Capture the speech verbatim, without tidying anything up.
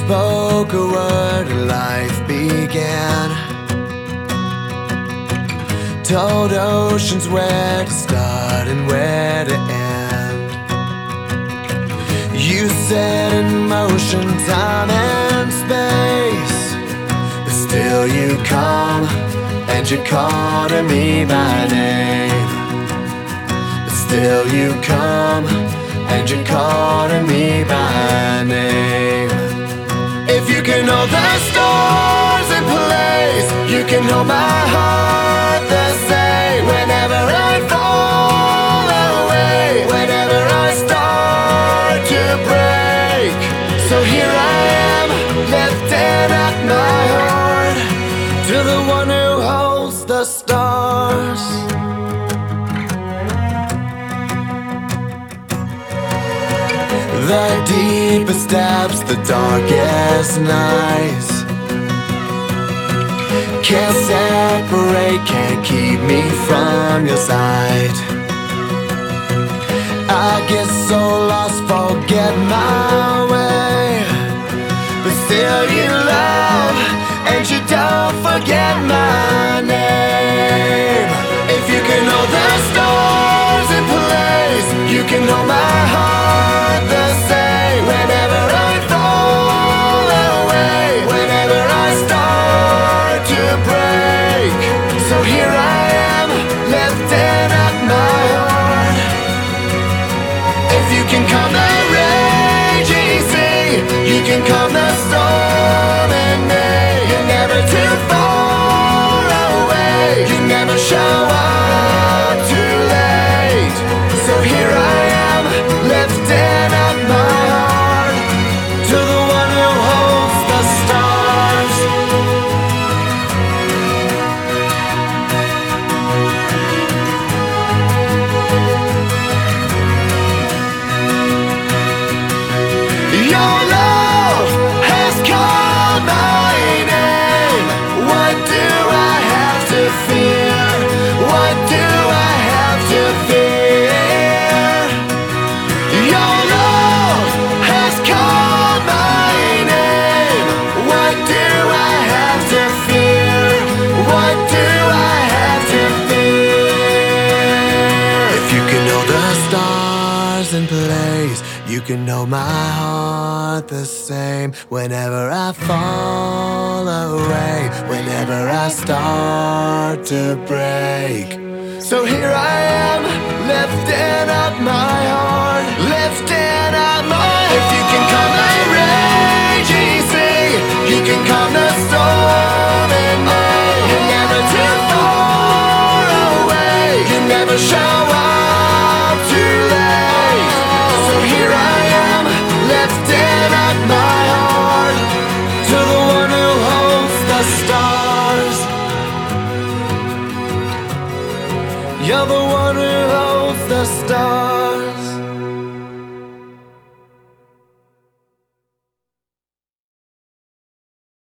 spoke a word and life began. Told oceans where to start and where to end. You set in motion time and space, but still you come and you call to me by name. But still you come and you call to me by name. If you can hold the stars in place, you can hold my heart the same. Whenever I fall away, whenever I start to break, so here I am, lifting up my heart to the one who holds the stars. The deepest depths, the darkest nights, can't separate, can't keep me from your sight. I get so lost, forget my way, but still you love and you don't forget my name. If you can hold the stars in place, you can hold my heart the same. Whenever I fall away, whenever I start to break, so here I am, lifting up my heart. If you can calm the raging sea, you can calm the storm in me. You're never too far away, you never show up too late. So here I am, lifting up my heart to the one who holds the stars. Your love has called my name. What do I have to fear? What do I have to fear? Your love has called my name. What do I have to fear? What do I have to fear? If you can hold the stars in place, you can know my heart the same. Whenever I fall away, whenever I start to break, so here I am, lifting up my heart, lifting up my heart. If you can calm the raging sea, you can calm the storm in me. You're never too far away, you never show up too late. So here I am, lifting up my heart to the one who holds the stars. You're the one who holds the stars.